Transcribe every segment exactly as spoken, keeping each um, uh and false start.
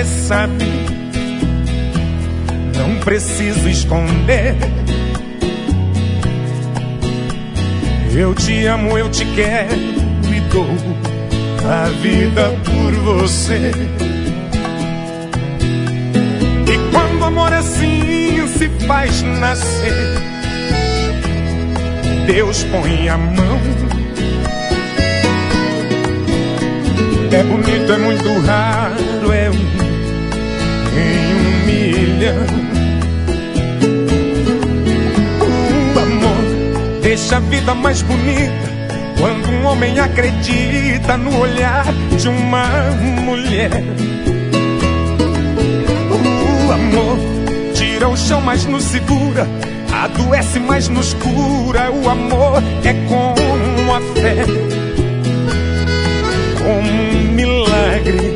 você sabe, não preciso esconder. Eu te amo, eu te quero e dou a vida por você. E quando o amor assim se faz nascer, Deus põe a mão. É bonito, é muito raro, é um em um milhão. O amor deixa a vida mais bonita quando um homem acredita no olhar de uma mulher. O amor tira o chão, mas nos segura, adoece, mas nos cura. O amor é como a fé, como um milagre.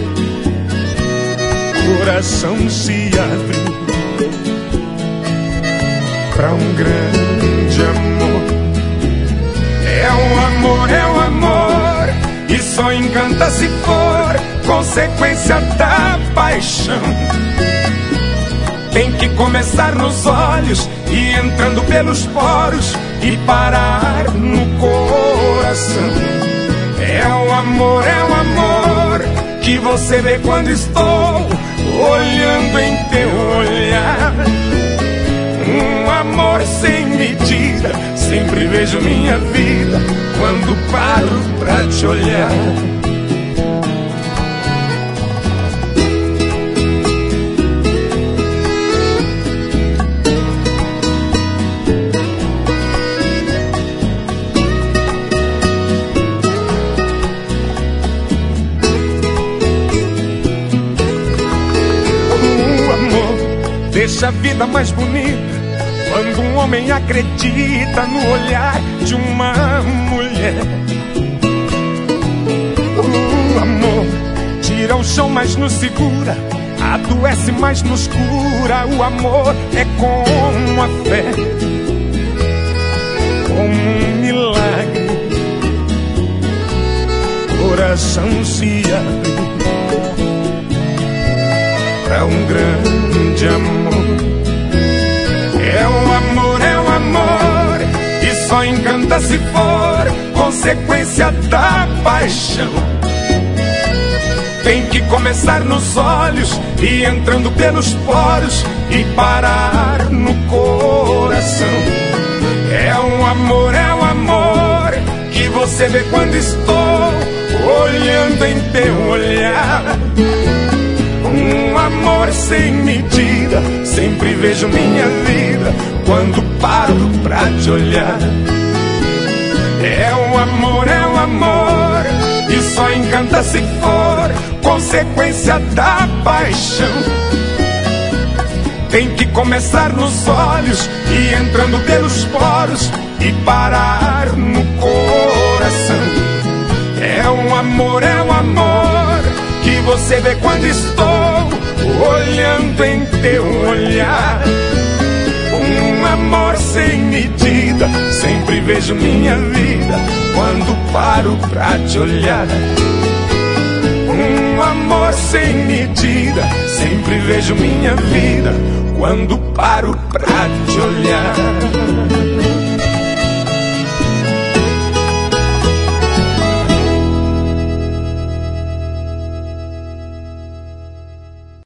Coração se abre pra um grande amor. É o amor, é o amor, e só encanta se for consequência da paixão. Tem que começar nos olhos e entrando pelos poros e parar no coração. É o amor, é o amor, que você vê quando estou olhando em teu olhar. Um amor sem medida, sempre vejo minha vida quando paro pra te olhar. O amor deixa a vida mais bonita quando um homem acredita no olhar de uma mulher. O amor tira o chão, mas nos segura, adoece, mas nos cura. O amor é como a fé, como um milagre. Coração se abre pra um grande amor. É o amor, é o amor, e só encanta se for consequência da paixão. Tem que começar nos olhos e entrando pelos poros e parar no coração. É o amor, é o amor, que você vê quando estou olhando em teu olhar. Um amor sem medida, sempre vejo minha vida quando paro pra te olhar. É o amor, é o amor, e só encanta se for consequência da paixão. Tem que começar nos olhos e entrando pelos poros e parar no coração. É o amor, é o amor, que você vê quando estou olhando em teu olhar. Um amor sem medida, sempre vejo minha vida quando paro pra te olhar. Um amor sem medida, sempre vejo minha vida quando paro pra te olhar.